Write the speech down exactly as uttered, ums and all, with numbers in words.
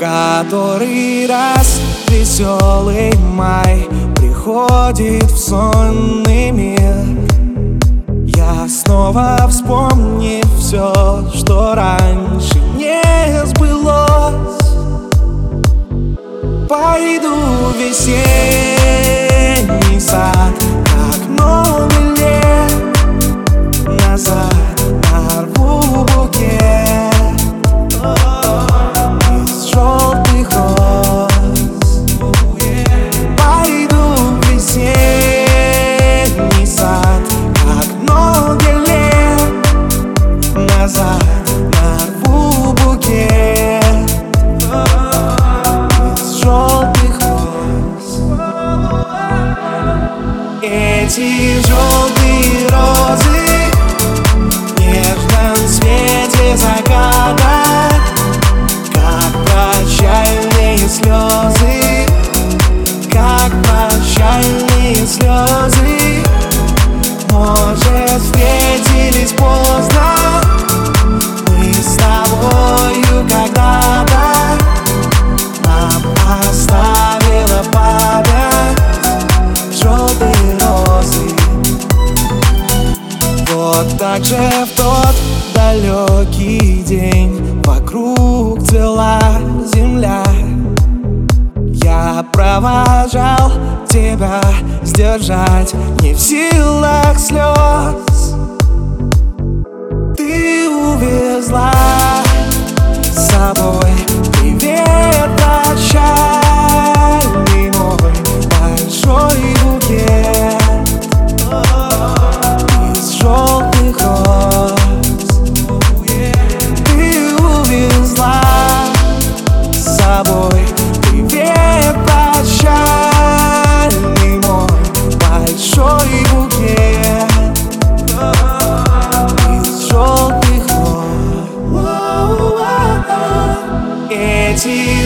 Который раз веселый май приходит в сонный мир, я снова вспомнив все, что раньше не сбылось, пойду в весенний сад, как много лет назад, нарву букет из желтых роз. Пойду в весенний сад, как много лет назад, нарву букет из желтых роз. Эти желтые розы в нежном свете заката, как прощальные слезы, как прощальные слезы. Может, встретились поздно мы с тобою когда-то, нам оставила память желтые розы. Вот так же в тот далекий день вокруг цвела земля. Я провожал тебя, сдержать не в силах слез. Ты увезла с собой привет прощальный мой большой букет из желтых роз. Ты увезла с собой привет прощальный мой большой букет из желтых роз. Эти